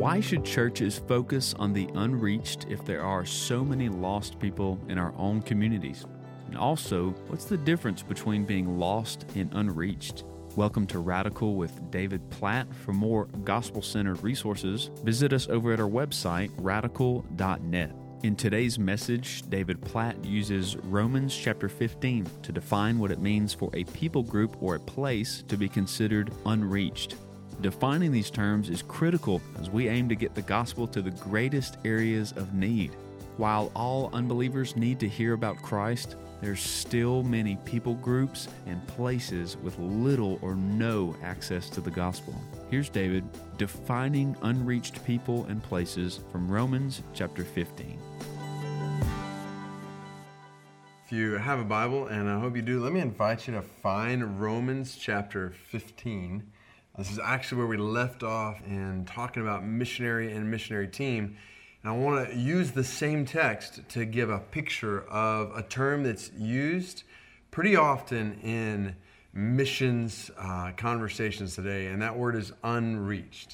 Why should churches focus on the unreached if there are so many lost people in our own communities? And also, what's the difference between being lost and unreached? Welcome to Radical with David Platt. For more gospel-centered resources, visit us over at our website, radical.net. In today's message, David Platt uses Romans chapter 15 to define what it means for a people group or a place to be considered unreached. Defining these terms is critical as we aim to get the gospel to the greatest areas of need. While all unbelievers need to hear about Christ, there's still many people groups and places with little or no access to the gospel. Here's David defining unreached people and places from Romans chapter 15. If you have a Bible, and I hope you do, let me invite you to find Romans chapter 15. This is actually where we left off in talking about missionary and missionary team. And I want to use the same text to give a picture of a term that's used pretty often in missions conversations today, and that word is unreached.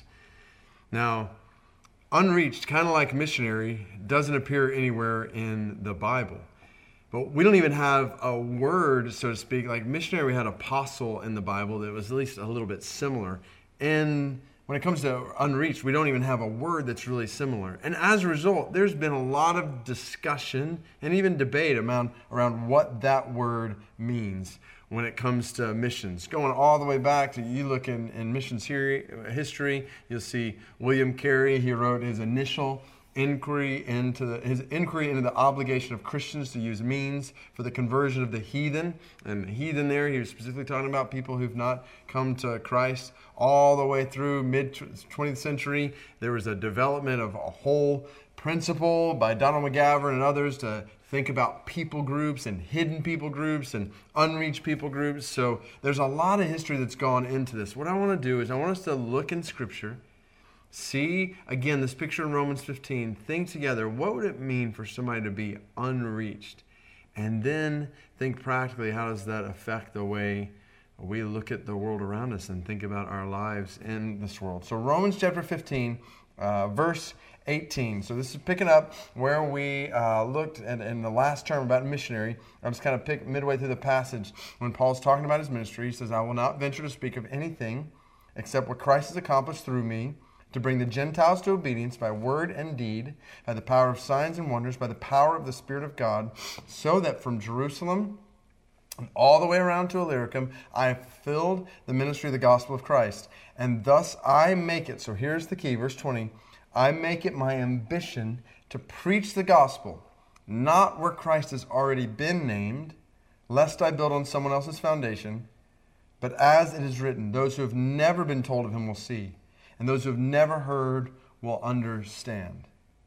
Now, unreached, kind of like missionary, doesn't appear anywhere in the Bible. But we don't even have a word, so to speak, like missionary. We had apostle in the Bible that was at least a little bit similar. And when it comes to unreached, we don't even have a word that's really similar. And as a result, there's been a lot of discussion and even debate around what that word means when it comes to missions. Going all the way back to, you look in missions history, you'll see William Carey. He wrote his initial inquiry into the obligation of Christians to use means for the conversion of the heathen. And heathen there, he was specifically talking about people who've not come to Christ. All the way through mid-20th century, there was a development of a whole principle by Donald McGavran and others to think about people groups and hidden people groups and unreached people groups. So there's a lot of history that's gone into this. What I want to do is I want us to look in Scripture, see, again, this picture in Romans 15, think together, what would it mean for somebody to be unreached? And then think practically, how does that affect the way we look at the world around us and think about our lives in this world? So Romans chapter 15, verse 18. So this is picking up where we looked at in the last term about missionary. I'm just kind of pick midway through the passage when Paul's talking about his ministry. He says, I will not venture to speak of anything except what Christ has accomplished through me, to bring the Gentiles to obedience by word and deed, by the power of signs and wonders, by the power of the Spirit of God, so that from Jerusalem and all the way around to Illyricum, I have filled the ministry of the gospel of Christ. And thus I make it, so here's the key, verse 20, I make it my ambition to preach the gospel, not where Christ has already been named, lest I build on someone else's foundation, but as it is written, those who have never been told of him will see, and those who have never heard will understand.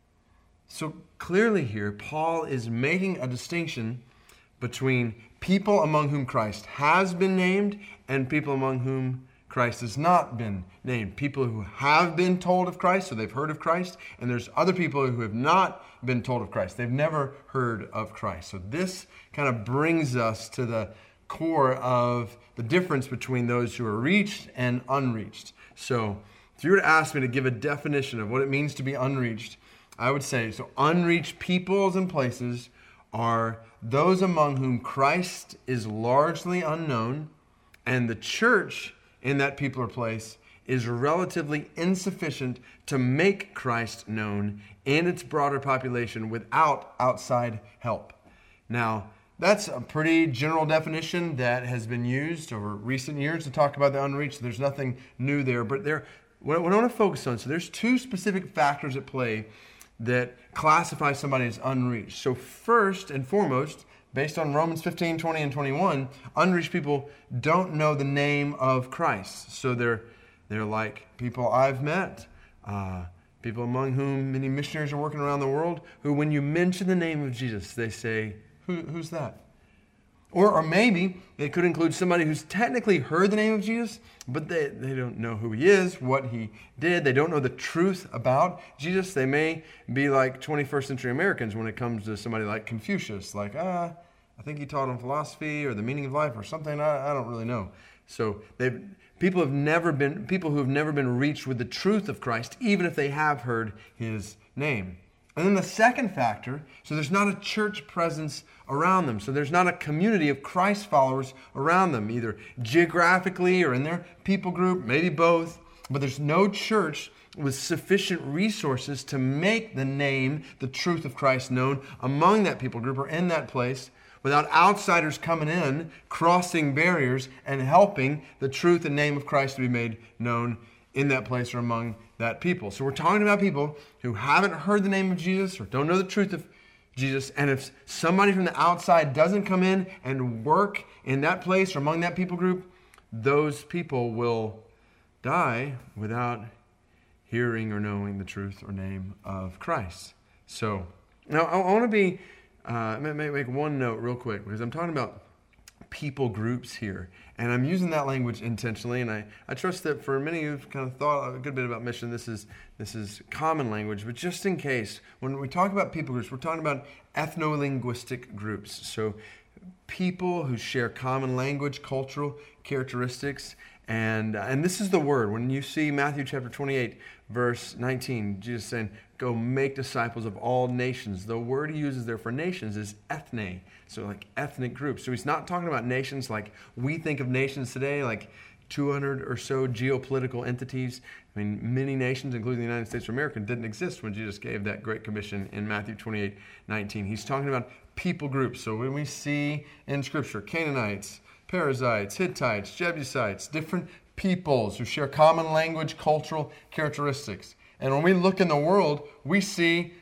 So clearly here, Paul is making a distinction between people among whom Christ has been named and people among whom Christ has not been named. People who have been told of Christ, so they've heard of Christ, and there's other people who have not been told of Christ. They've never heard of Christ. So this kind of brings us to the core of the difference between those who are reached and unreached. So if you were to ask me to give a definition of what it means to be unreached, I would say, so unreached peoples and places are those among whom Christ is largely unknown, and the church in that people or place is relatively insufficient to make Christ known in its broader population without outside help. Now, that's a pretty general definition that has been used over recent years to talk about the unreached. There's nothing new there, but what I want to focus on, so there's two specific factors at play that classify somebody as unreached. So first and foremost, based on Romans 15, 20, and 21, unreached people don't know the name of Christ. So they're like people I've met, people among whom many missionaries are working around the world, who when you mention the name of Jesus, they say, who's that? Or maybe it could include somebody who's technically heard the name of Jesus, but they don't know who he is, what he did. They don't know the truth about Jesus. They may be like 21st century Americans when it comes to somebody like Confucius. Like, I think he taught on philosophy or the meaning of life or something. I don't really know. So People who have never been reached with the truth of Christ, even if they have heard his name. And then the second factor, so there's not a church presence around them. So there's not a community of Christ followers around them, either geographically or in their people group, maybe both. But there's no church with sufficient resources to make the name, the truth of Christ known among that people group or in that place, without outsiders coming in, crossing barriers, and helping the truth and name of Christ to be made known in that place or among that people. So we're talking about people who haven't heard the name of Jesus or don't know the truth of Jesus. And if somebody from the outside doesn't come in and work in that place or among that people group, those people will die without hearing or knowing the truth or name of Christ. So now I want to make one note real quick, because I'm talking about people groups here. And I'm using that language intentionally, and I trust that for many who've kind of thought a good bit about mission, this is common language. But just in case, when we talk about people groups, we're talking about ethno-linguistic groups. So people who share common language, cultural characteristics, and this is the word. When you see Matthew chapter 28, verse 19, Jesus saying, go make disciples of all nations. The word he uses there for nations is ethne, so like ethnic groups. So he's not talking about nations like we think of nations today, like 200 or so geopolitical entities. I mean, many nations, including the United States of America, didn't exist when Jesus gave that Great Commission in Matthew 28:19. He's talking about people groups. So when we see in Scripture Canaanites, Perizzites, Hittites, Jebusites, different peoples who share common language, cultural characteristics. And when we look in the world, we see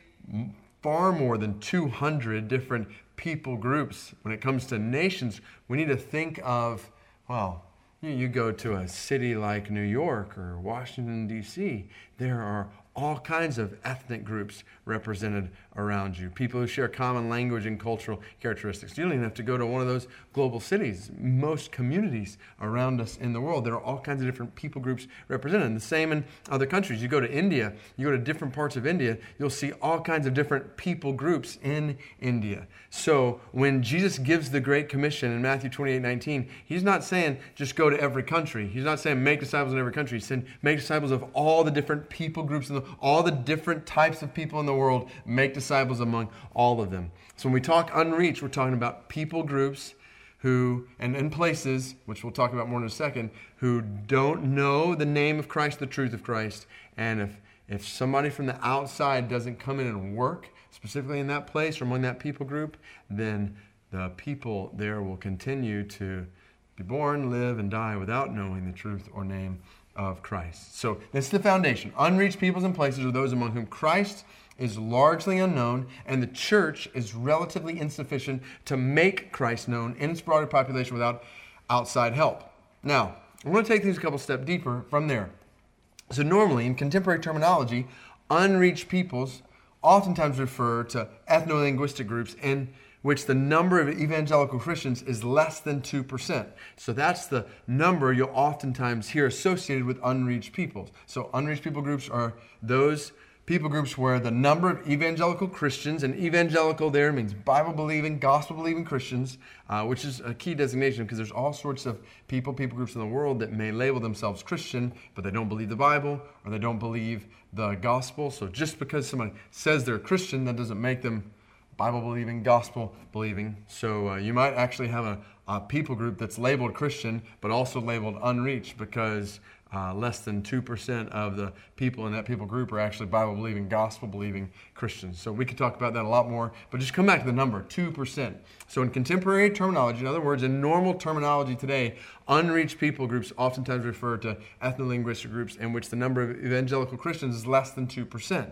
far more than 200 different people groups. When it comes to nations, we need to think of, well, you go to a city like New York or Washington, D.C., there are all kinds of ethnic groups represented around you. People who share common language and cultural characteristics. You don't even have to go to one of those global cities. Most communities around us in the world, there are all kinds of different people groups represented. And the same in other countries. You go to India, you go to different parts of India, you'll see all kinds of different people groups in India. So when Jesus gives the Great Commission in Matthew 28:19, he's not saying just go to every country. He's not saying make disciples in every country. He's saying make disciples of all the different people groups, all the different types of people in the world. Make disciples among all of them. So when we talk unreached, we're talking about people groups who, and in places, which we'll talk about more in a second, who don't know the name of Christ, the truth of Christ. And if somebody from the outside doesn't come in and work, specifically in that place or among that people group, then the people there will continue to be born, live, and die without knowing the truth or name of Christ. So this is the foundation. Unreached peoples and places are those among whom Christ is largely unknown, and the church is relatively insufficient to make Christ known in its broader population without outside help. Now, I'm going to take things a couple steps deeper from there. So normally, in contemporary terminology, unreached peoples oftentimes refer to ethno-linguistic groups in which the number of evangelical Christians is less than 2%. So that's the number you'll oftentimes hear associated with unreached peoples. So unreached people groups are those people groups where the number of evangelical Christians, and evangelical there means Bible-believing, gospel-believing Christians, which is a key designation because there's all sorts of people groups in the world that may label themselves Christian, but they don't believe the Bible or they don't believe the gospel. So just because somebody says they're a Christian, that doesn't make them Bible-believing, gospel-believing. So you might actually have a people group that's labeled Christian, but also labeled unreached because less than 2% of the people in that people group are actually Bible-believing, gospel-believing Christians. So we could talk about that a lot more, but just come back to the number, 2%. So in contemporary terminology, in other words, in normal terminology today, unreached people groups oftentimes refer to ethno-linguistic groups in which the number of evangelical Christians is less than 2%.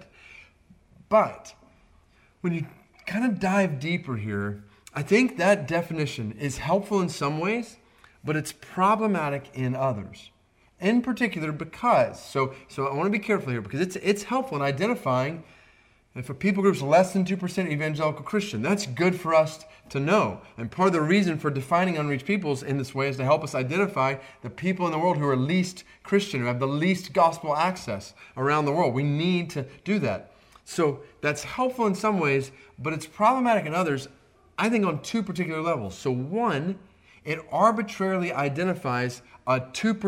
But when you kind of dive deeper here, I think that definition is helpful in some ways, but it's problematic in others. In particular because, so I want to be careful here because it's helpful in identifying if a people group is less than 2% evangelical Christian. That's good for us to know. And part of the reason for defining unreached peoples in this way is to help us identify the people in the world who are least Christian, who have the least gospel access around the world. We need to do that. So that's helpful in some ways, but it's problematic in others, I think on two particular levels. So one, it arbitrarily identifies a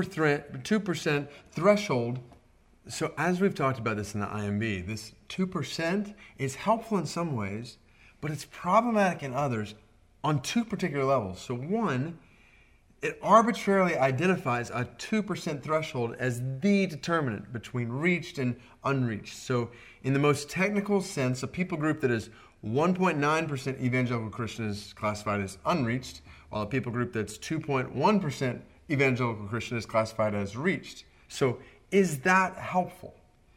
2% threshold. So as we've talked about this in the IMB, this 2% is helpful in some ways, but it's problematic in others on two particular levels. So one, it arbitrarily identifies a 2% threshold as the determinant between reached and unreached. So in the most technical sense, a people group that is 1.9% evangelical Christian is classified as unreached, while a people group that's 2.1% evangelical Christian is classified as reached. So is that helpful?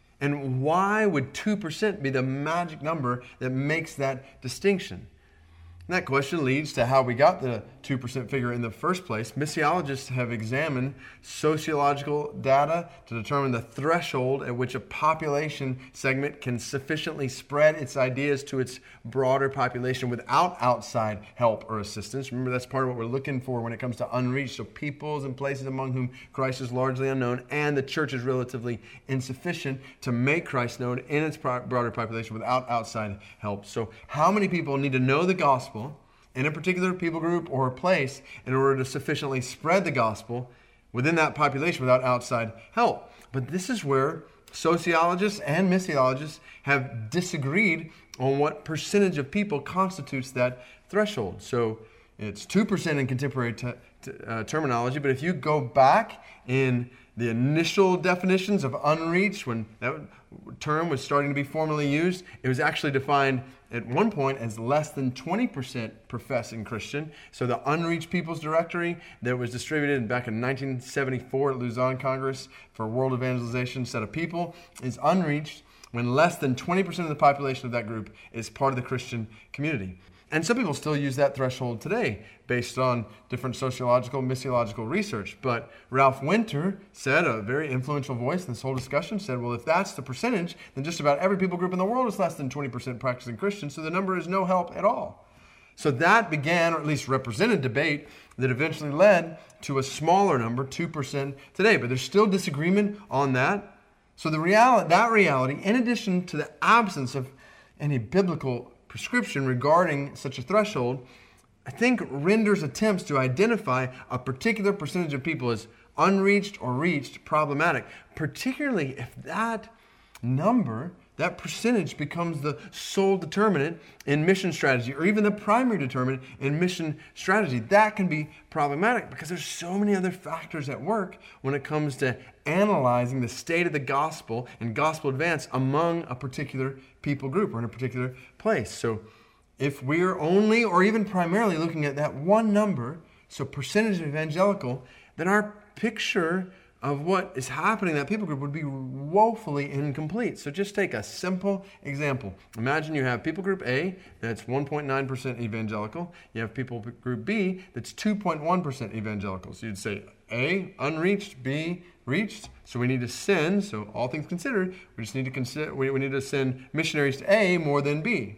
And why would 2% be the magic number that makes that distinction? And that question leads to how we got the 2% figure in the first place. Missiologists have examined sociological data to determine the threshold at which a population segment can sufficiently spread its ideas to its broader population without outside help or assistance. Remember, that's part of what we're looking for when it comes to unreached. So peoples and places among whom Christ is largely unknown, and the church is relatively insufficient to make Christ known in its broader population without outside help. So how many people need to know the gospel in a particular people group or place in order to sufficiently spread the gospel within that population without outside help? But this is where sociologists and missiologists have disagreed on what percentage of people constitutes that threshold. So it's 2% in contemporary terminology, but if you go back in the initial definitions of unreached, when that term was starting to be formally used, it was actually defined at one point as less than 20% professing Christian. So the Unreached Peoples Directory that was distributed back in 1974 at Lausanne Congress for World Evangelization said a people is unreached when less than 20% of the population of that group is part of the Christian community. And some people still use that threshold today based on different sociological, missiological research. But Ralph Winter said, a very influential voice in this whole discussion, said, well, if that's the percentage, then just about every people group in the world is less than 20% practicing Christian, so the number is no help at all. So that began, or at least represented, debate that eventually led to a smaller number, 2% today. But there's still disagreement on that. So that reality, in addition to the absence of any biblical prescription regarding such a threshold, I think renders attempts to identify a particular percentage of people as unreached or reached problematic, particularly if that number, that percentage, becomes the sole determinant in mission strategy, or even the primary determinant in mission strategy. That can be problematic because there's so many other factors at work when it comes to analyzing the state of the gospel and gospel advance among a particular people group or in a particular place. So if we're only or even primarily looking at that one number, so percentage of evangelical, then our picture of what is happening in that people group would be woefully incomplete. So just take a simple example. Imagine you have people group A that's 1.9% evangelical. You have people group B that's 2.1% evangelical. So you'd say A, unreached, B, reached. So we need to send, so all things considered, we just need to consider, we need to send missionaries to A more than B.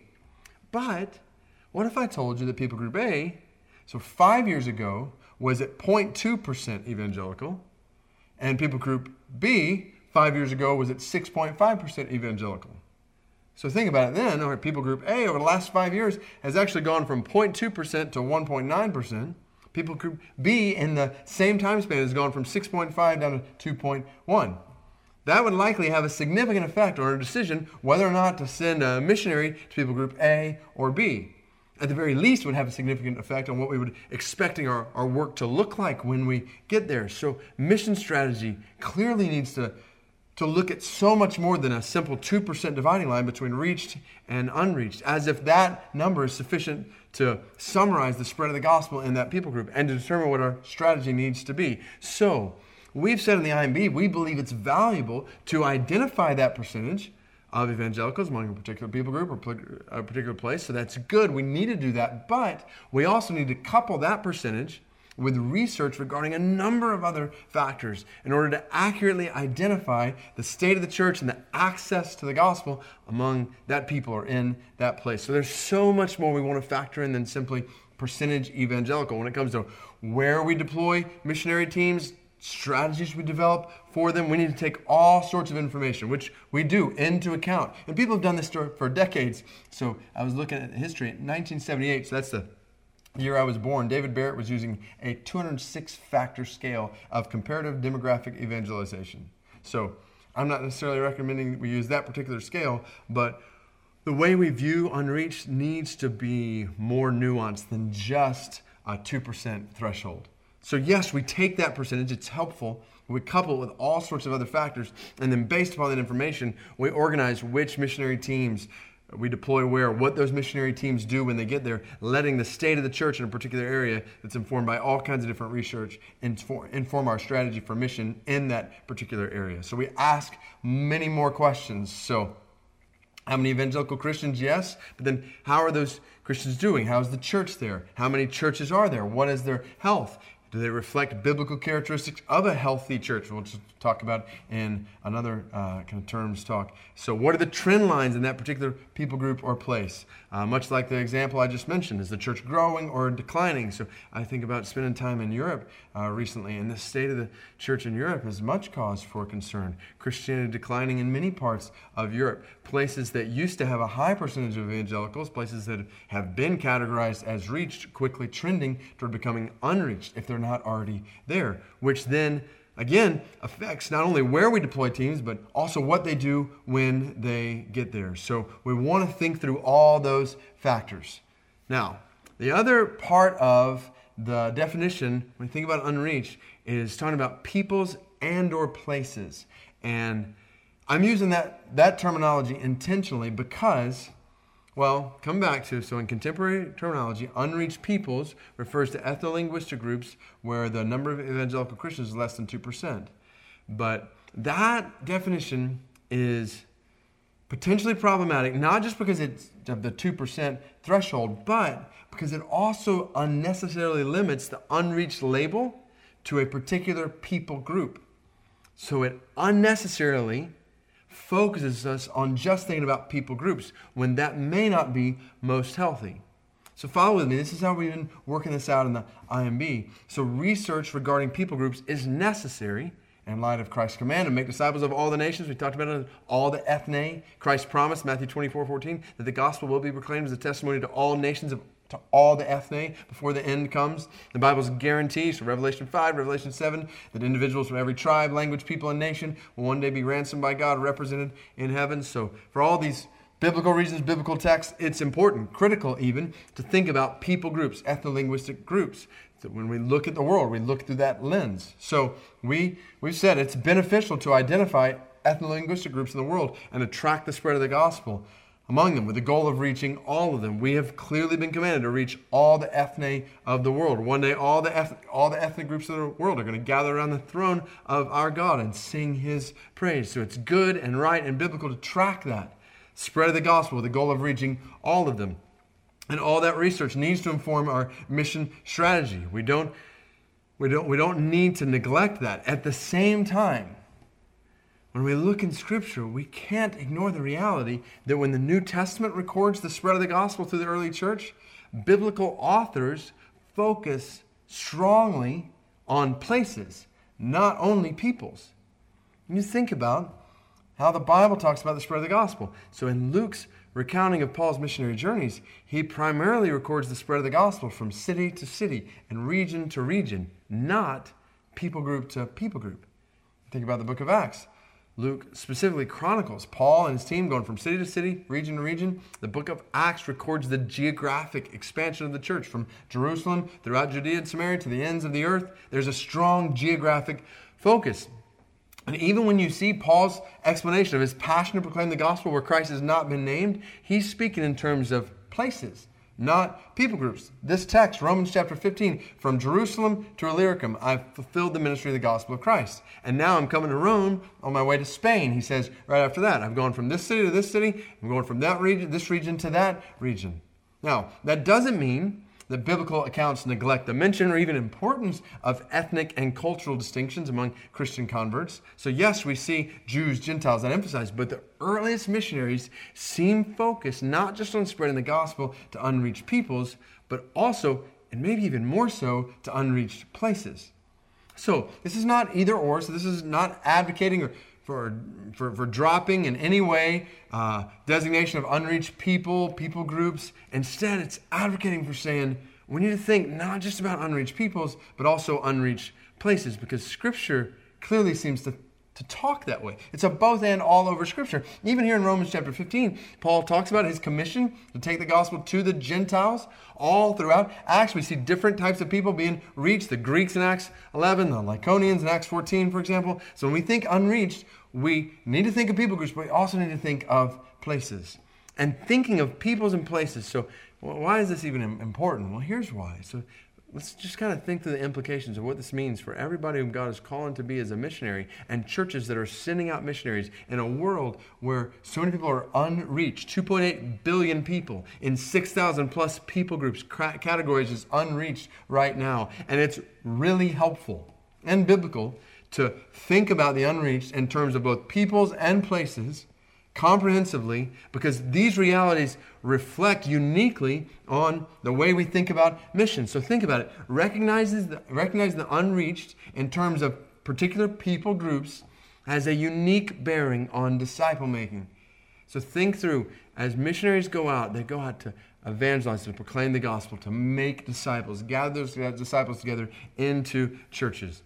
But what if I told you that people group A, so 5 years ago, was at 0.2% evangelical, and people group B, 5 years ago, was at 6.5% evangelical. So think about it then, or people group A over the last 5 years has actually gone from 0.2% to 1.9%. People group B in the same time span has gone from 6.5 down to 2.1. That would likely have a significant effect on our decision whether or not to send a missionary to people group A or B. At the very least, it would have a significant effect on what we would expecting our work to look like when we get there. So mission strategy clearly needs to look at so much more than a simple 2% dividing line between reached and unreached, as if that number is sufficient to summarize the spread of the gospel in that people group and to determine what our strategy needs to be. So we've said in the IMB, we believe it's valuable to identify that percentage of evangelicals among a particular people group or a particular place. So that's good. We need to do that. But we also need to couple that percentage with research regarding a number of other factors in order to accurately identify the state of the church and the access to the gospel among that people or in that place. So there's so much more we want to factor in than simply percentage evangelical. When it comes to where we deploy missionary teams, strategies we develop for them, we need to take all sorts of information, which we do, into account. And people have done this for decades. So I was looking at history in 1978, so that's the the year I was born, David Barrett was using a 206-factor scale of comparative demographic evangelization. So I'm not necessarily recommending we use that particular scale, but the way we view unreached needs to be more nuanced than just a 2% threshold. So yes, we take that percentage, it's helpful, we couple it with all sorts of other factors, and then based upon that information, we organize which missionary teams we deploy where, what those missionary teams do when they get there, letting the state of the church in a particular area that's informed by all kinds of different research inform our strategy for mission in that particular area. So we ask many more questions. So how many evangelical Christians? Yes. But then how are those Christians doing? How is the church there? How many churches are there? What is their health? Do they reflect biblical characteristics of a healthy church? We'll just talk about in another kind of terms talk. So what are the trend lines in that particular people group or place? Much like the example I just mentioned, is the church growing or declining? So I think about spending time in Europe recently, and the state of the church in Europe is much cause for concern. Christianity declining in many parts of Europe. Places that used to have a high percentage of evangelicals, places that have been categorized as reached, quickly trending toward becoming unreached if they're not already there, which then again affects not only where we deploy teams, but also what they do when they get there. So we want to think through all those factors. Now, the other part of the definition, when you think about unreached, is talking about peoples and or places. And I'm using that terminology intentionally because, well, come back to, so in contemporary terminology, unreached peoples refers to ethno-linguistic groups where the number of evangelical Christians is less than 2%. But that definition is potentially problematic, not just because it's of the 2% threshold, but because it also unnecessarily limits the unreached label to a particular people group. So it unnecessarily focuses us on just thinking about people groups when that may not be most healthy. So follow with me. This is how we've been working this out in the IMB. So research regarding people groups is necessary in light of Christ's command to make disciples of all the nations. We talked about it, all the ethne. Christ promised, Matthew 24:14, that the gospel will be proclaimed as a testimony to all nations, to all the ethne before the end comes. The Bible's guarantees, so Revelation 5, Revelation 7, that individuals from every tribe, language, people, and nation will one day be ransomed by God, represented in heaven. So for all these biblical reasons, biblical texts, it's important, critical even, to think about people groups, ethno-linguistic groups. So when we look at the world, we look through that lens. So we've said it's beneficial to identify ethno-linguistic groups in the world and to track the spread of the gospel among them with the goal of reaching all of them. We have clearly been commanded to reach all the ethne of the world. One day all the ethnic groups of the world are going to gather around the throne of our God and sing His praise. So it's good and right and biblical to track that spread of the gospel with the goal of reaching all of them. And all that research needs to inform our mission strategy. We don't need to neglect that. At the same time, when we look in Scripture, we can't ignore the reality that when the New Testament records the spread of the gospel through the early church, biblical authors focus strongly on places, not only peoples. And you think about how the Bible talks about the spread of the gospel. So in Luke's recounting of Paul's missionary journeys, he primarily records the spread of the gospel from city to city and region to region, not people group to people group. Think about the book of Acts. Luke specifically chronicles Paul and his team going from city to city, region to region. The book of Acts records the geographic expansion of the church from Jerusalem throughout Judea and Samaria to the ends of the earth. There's a strong geographic focus. And even when you see Paul's explanation of his passion to proclaim the gospel where Christ has not been named, he's speaking in terms of places, not people groups. This text, Romans chapter 15, from Jerusalem to Illyricum, I've fulfilled the ministry of the gospel of Christ. And now I'm coming to Rome on my way to Spain. He says right after that, I'm going from this city to this city. I'm going from that region, this region to that region. Now, that doesn't mean that biblical accounts neglect the mention or even importance of ethnic and cultural distinctions among Christian converts. So yes, we see Jews, Gentiles, that emphasized, but the earliest missionaries seem focused not just on spreading the gospel to unreached peoples, but also, and maybe even more so, to unreached places. So this is not either or, so this is not advocating for dropping in any way designation of unreached people groups. Instead, it's advocating for saying we need to think not just about unreached peoples, but also unreached places, because Scripture clearly seems to talk that way. It's a both and all over Scripture. Even here in Romans chapter 15, Paul talks about his commission to take the gospel to the Gentiles. All throughout Acts, we see different types of people being reached. The Greeks in Acts 11, the Lycaonians in Acts 14, for example. So when we think unreached, we need to think of people groups, but we also need to think of places. And thinking of peoples and places. So why is this even important? Well, here's why. So let's just kind of think through the implications of what this means for everybody whom God is calling to be as a missionary, and churches that are sending out missionaries in a world where so many people are unreached. 2.8 billion people in 6,000 plus people groups, categories as unreached right now. And it's really helpful and biblical to think about the unreached in terms of both peoples and places comprehensively, because these realities reflect uniquely on the way we think about missions. So think about it. Recognizing the unreached in terms of particular people groups has a unique bearing on disciple making. So think through, as missionaries go out, they go out to evangelize, to proclaim the gospel, to make disciples, gather those disciples together into churches.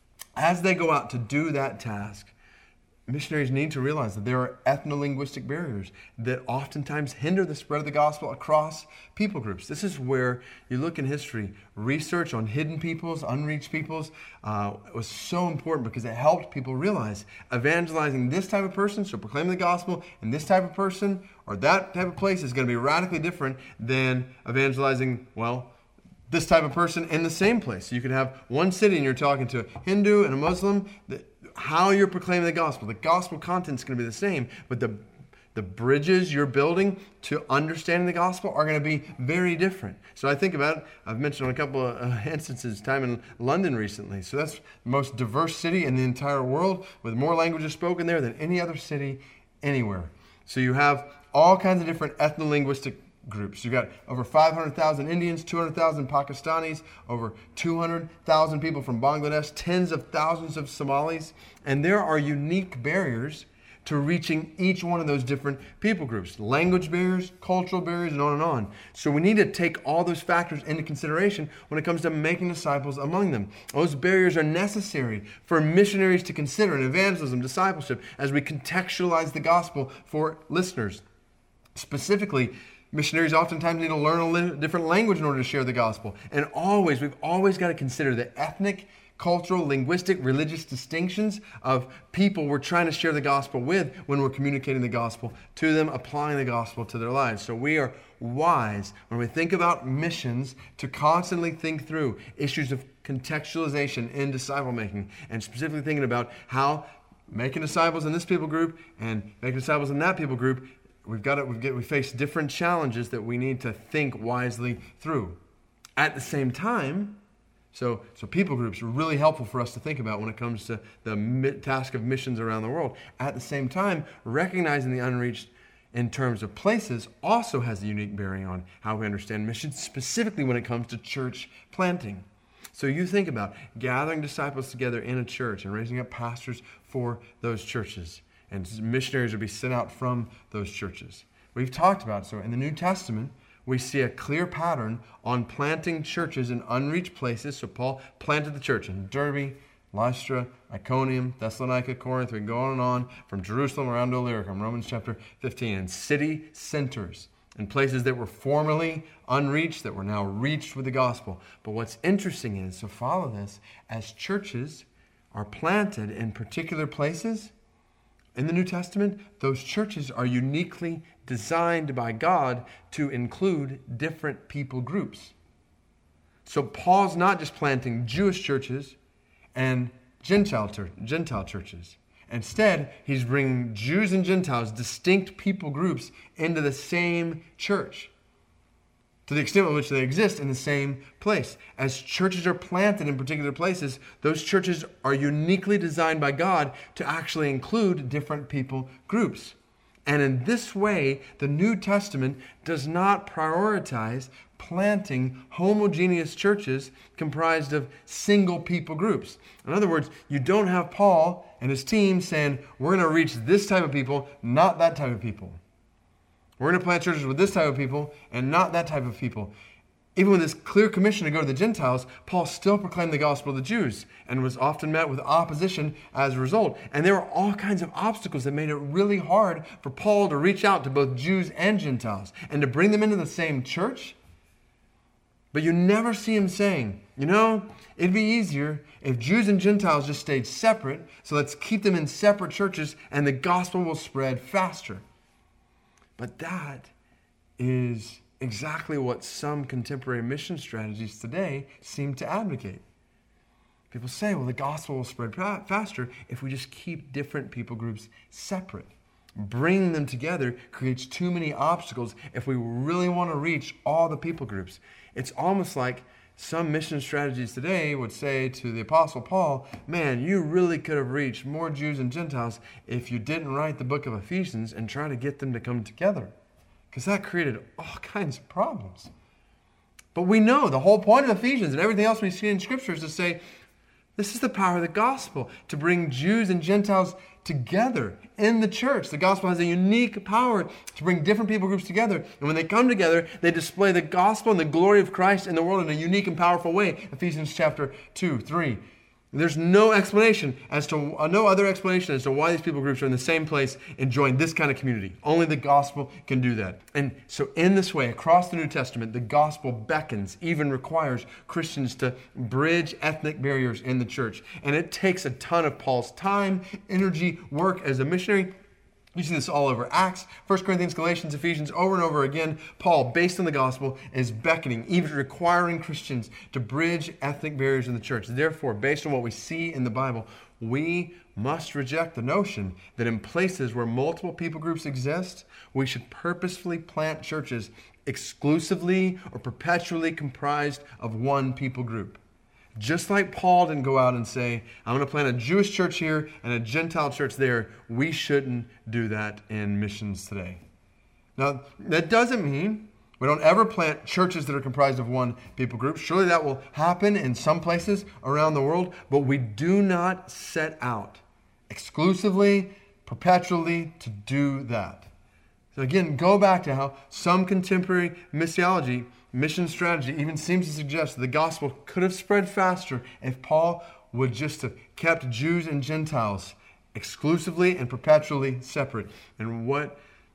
As they go out to do that task, missionaries need to realize that there are ethno-linguistic barriers that oftentimes hinder the spread of the gospel across people groups. This is where you look in history, research on hidden peoples, unreached peoples, was so important because it helped people realize evangelizing this type of person, so proclaiming the gospel, and this type of person or that type of place is going to be radically different than evangelizing, this type of person in the same place. You could have one city and you're talking to a Hindu and a Muslim. How you're proclaiming the gospel content is going to be the same, but the bridges you're building to understanding the gospel are going to be very different. So I think about it. I've mentioned on a couple of instances time in London recently. So that's the most diverse city in the entire world, with more languages spoken there than any other city anywhere. So you have all kinds of different ethno-linguistic groups. You've got over 500,000 Indians, 200,000 Pakistanis, over 200,000 people from Bangladesh, tens of thousands of Somalis, and there are unique barriers to reaching each one of those different people groups. Language barriers, cultural barriers, and on and on. So we need to take all those factors into consideration when it comes to making disciples among them. Those barriers are necessary for missionaries to consider in evangelism, discipleship, as we contextualize the gospel for listeners. Specifically, missionaries oftentimes need to learn a different language in order to share the gospel. And we've always got to consider the ethnic, cultural, linguistic, religious distinctions of people we're trying to share the gospel with when we're communicating the gospel to them, applying the gospel to their lives. So we are wise when we think about missions to constantly think through issues of contextualization in disciple making, and specifically thinking about how making disciples in this people group and making disciples in that people group, we face different challenges that we need to think wisely through. At the same time, so people groups are really helpful for us to think about when it comes to the task of missions around the world. At the same time, recognizing the unreached in terms of places also has a unique bearing on how we understand missions, specifically when it comes to church planting. So you think about gathering disciples together in a church and raising up pastors for those churches. And missionaries will be sent out from those churches. We've talked about, so in the New Testament, we see a clear pattern on planting churches in unreached places. So Paul planted the church in Derbe, Lystra, Iconium, Thessalonica, Corinth. We can go on and on, from Jerusalem around to Illyricum, Romans chapter 15, and city centers and places that were formerly unreached that were now reached with the gospel. But what's interesting is, so follow this, as churches are planted in particular places, in the New Testament, those churches are uniquely designed by God to include different people groups. So Paul's not just planting Jewish churches and Gentile churches. Instead, he's bringing Jews and Gentiles, distinct people groups, into the same church, to the extent in which they exist in the same place. As churches are planted in particular places, those churches are uniquely designed by God to actually include different people groups. And in this way, the New Testament does not prioritize planting homogeneous churches comprised of single people groups. In other words, you don't have Paul and his team saying, we're going to reach this type of people, not that type of people. We're going to plant churches with this type of people and not that type of people. Even with this clear commission to go to the Gentiles, Paul still proclaimed the gospel to the Jews and was often met with opposition as a result. And there were all kinds of obstacles that made it really hard for Paul to reach out to both Jews and Gentiles and to bring them into the same church. But you never see him saying, it'd be easier if Jews and Gentiles just stayed separate, so let's keep them in separate churches and the gospel will spread faster. But that is exactly what some contemporary mission strategies today seem to advocate. People say, well, the gospel will spread faster if we just keep different people groups separate. Bringing them together creates too many obstacles if we really want to reach all the people groups. It's almost like some mission strategies today would say to the Apostle Paul, man, you really could have reached more Jews and Gentiles if you didn't write the book of Ephesians and try to get them to come together. Because that created all kinds of problems. But we know the whole point of Ephesians and everything else we see in Scripture is to say, this is the power of the gospel, to bring Jews and Gentiles together in the church. The gospel has a unique power to bring different people groups together. And when they come together, they display the gospel and the glory of Christ in the world in a unique and powerful way. Ephesians chapter 2, 3. There's no other explanation as to why these people groups are in the same place enjoying this kind of community. Only the gospel can do that. And so in this way, across the New Testament, the gospel beckons, even requires Christians to bridge ethnic barriers in the church. And it takes a ton of Paul's time, energy, work as a missionary. You see this all over Acts, 1 Corinthians, Galatians, Ephesians, over and over again. Paul, based on the gospel, is beckoning, even requiring Christians to bridge ethnic barriers in the church. Therefore, based on what we see in the Bible, we must reject the notion that in places where multiple people groups exist, we should purposefully plant churches exclusively or perpetually comprised of one people group. Just like Paul didn't go out and say, I'm going to plant a Jewish church here and a Gentile church there, we shouldn't do that in missions today. Now, that doesn't mean we don't ever plant churches that are comprised of one people group. Surely that will happen in some places around the world, but we do not set out exclusively, perpetually to do that. So again, go back to how some contemporary missiology, mission strategy even seems to suggest that the gospel could have spread faster if Paul would just have kept Jews and Gentiles exclusively and perpetually separate. And what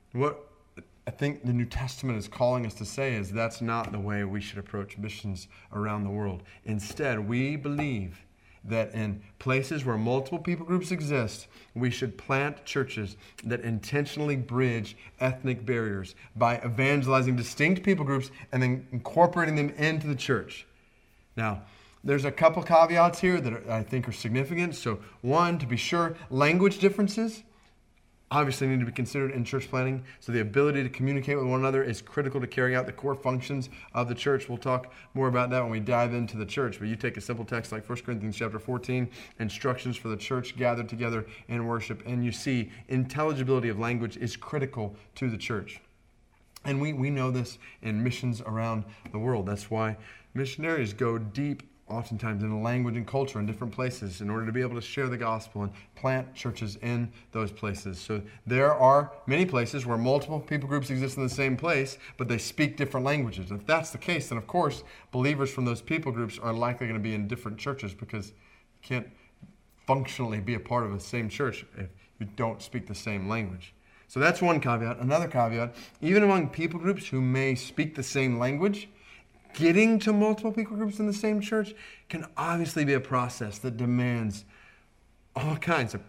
I think the New Testament is calling us to say is that's not the way we should approach missions around the world. Instead, we believe that in places where multiple people groups exist, we should plant churches that intentionally bridge ethnic barriers by evangelizing distinct people groups and then incorporating them into the church. Now, there's a couple caveats here that I think are significant. So one, to be sure, language differences obviously need to be considered in church planning. So the ability to communicate with one another is critical to carrying out the core functions of the church. We'll talk more about that when we dive into the church. But you take a simple text like 1 Corinthians chapter 14, instructions for the church gathered together in worship, and you see intelligibility of language is critical to the church. And we know this in missions around the world. That's why missionaries go deep oftentimes in language and culture in different places in order to be able to share the gospel and plant churches in those places. So there are many places where multiple people groups exist in the same place, but they speak different languages. If that's the case, then of course, believers from those people groups are likely going to be in different churches because you can't functionally be a part of the same church if you don't speak the same language. So that's one caveat. Another caveat, even among people groups who may speak the same language, getting to multiple people groups in the same church can obviously be a process that demands all kinds of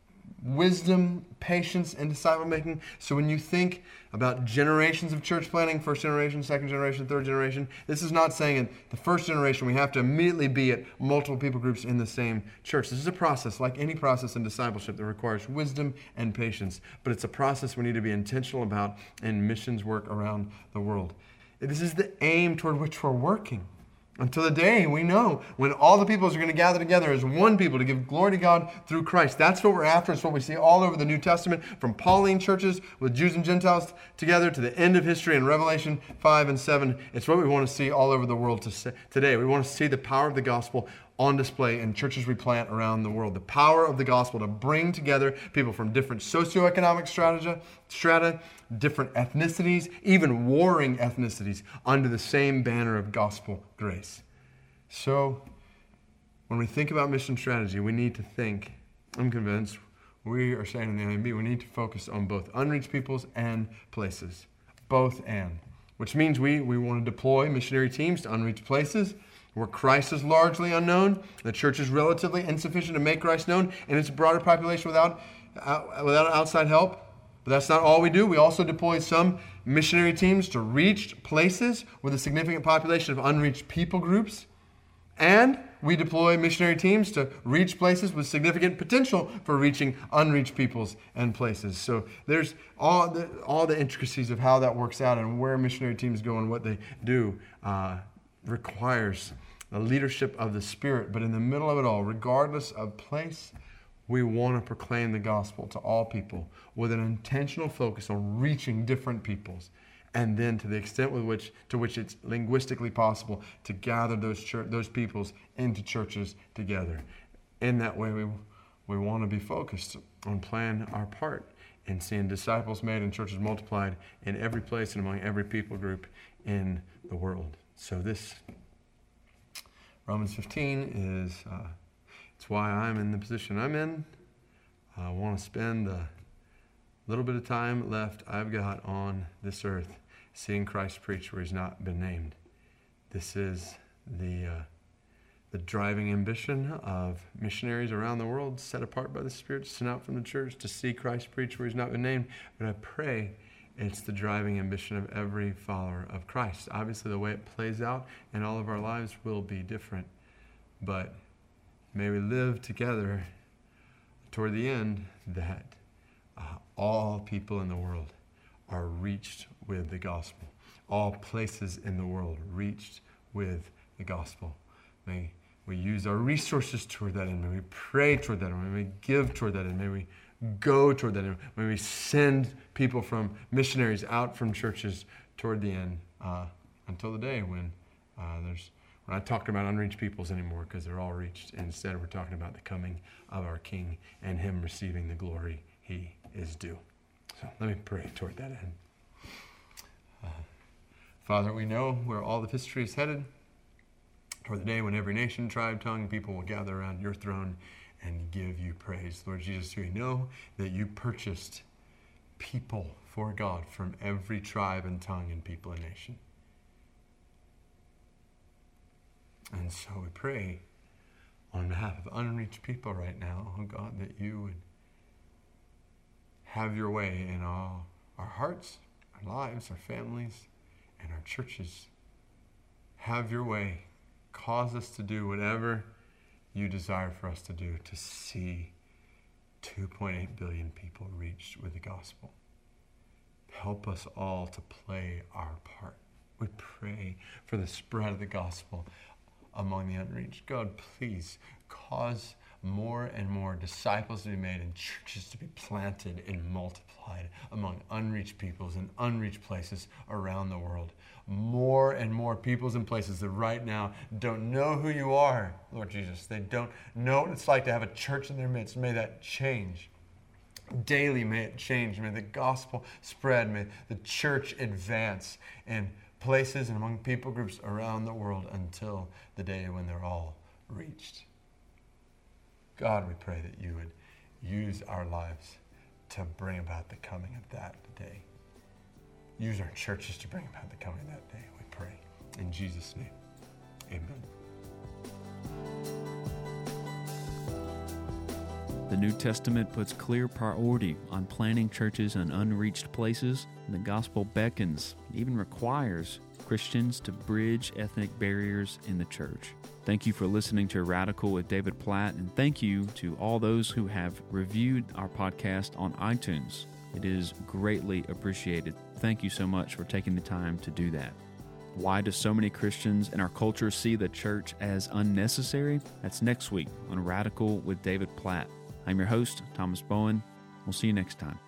wisdom, patience, and disciple making. So when you think about generations of church planning, first generation, second generation, third generation, this is not saying in the first generation we have to immediately be at multiple people groups in the same church. This is a process, like any process in discipleship, that requires wisdom and patience. But it's a process we need to be intentional about in missions work around the world. This is the aim toward which we're working. Until the day we know when all the peoples are going to gather together as one people to give glory to God through Christ. That's what we're after. It's what we see all over the New Testament, from Pauline churches with Jews and Gentiles together to the end of history in Revelation 5 and 7. It's what we want to see all over the world today. We want to see the power of the gospel on display in churches we plant around the world. The power of the gospel to bring together people from different socioeconomic strata, different ethnicities, even warring ethnicities, under the same banner of gospel grace. So, when we think about mission strategy, we need to think, I'm convinced, we are saying in the IMB, we need to focus on both unreached peoples and places. Both and. Which means we want to deploy missionary teams to unreached places where Christ is largely unknown, the church is relatively insufficient to make Christ known in its broader population without outside help. But that's not all we do. We also deploy some missionary teams to reached places with a significant population of unreached people groups. And we deploy missionary teams to reach places with significant potential for reaching unreached peoples and places. So there's all the intricacies of how that works out and where missionary teams go and what they do requires the leadership of the Spirit. But in the middle of it all, regardless of place, we want to proclaim the gospel to all people with an intentional focus on reaching different peoples. And then to the extent to which it's linguistically possible to gather those peoples into churches together. In that way, we want to be focused on playing our part in seeing disciples made and churches multiplied in every place and among every people group in the world. So this Romans 15 is it's why I'm in the position I'm in. I want to spend a little bit of time left I've got on this earth seeing Christ preach where he's not been named. This is the driving ambition of missionaries around the world set apart by the Spirit, sent out from the church to see Christ preach where he's not been named. But I pray it's the driving ambition of every follower of Christ. Obviously, the way it plays out in all of our lives will be different. But may we live together toward the end that all people in the world are reached with the gospel. All places in the world reached with the gospel. May we use our resources toward that end. May we pray toward that end. May we give toward that end. May we go toward that end. May we send people from missionaries out from churches toward the end until the day when we're not talking about unreached peoples anymore because they're all reached. Instead, we're talking about the coming of our King and him receiving the glory he is due. So let me pray toward that end. Father, we know where all of history is headed, toward the day when every nation, tribe, tongue, and people will gather around your throne and give you praise. Lord Jesus, we know that you purchased people for God from every tribe and tongue and people and nation. And so we pray on behalf of unreached people right now, oh God, that you would have your way in all our hearts, our lives, our families, and our churches. Have your way. Cause us to do whatever you desire for us to do to see 2.8 billion people reached with the gospel. Help us all to play our part. We pray for the spread of the gospel among the unreached. God, please cause more and more disciples to be made and churches to be planted and multiplied among unreached peoples and unreached places around the world. More and more peoples and places that right now don't know who you are, Lord Jesus. They don't know what it's like to have a church in their midst. May that change. Daily may it change. May the gospel spread. May the church advance in places and among people groups around the world until the day when they're all reached. God, we pray that you would use our lives to bring about the coming of that day. Use our churches to bring about the coming of that day, we pray. In Jesus' name, amen. The New Testament puts clear priority on planting churches in unreached places. The gospel beckons, even requires, Christians to bridge ethnic barriers in the church. Thank you for listening to Radical with David Platt, and thank you to all those who have reviewed our podcast on iTunes. It is greatly appreciated. Thank you so much for taking the time to do that. Why do so many Christians in our culture see the church as unnecessary? That's next week on Radical with David Platt. I'm your host, Thomas Bowen. We'll see you next time.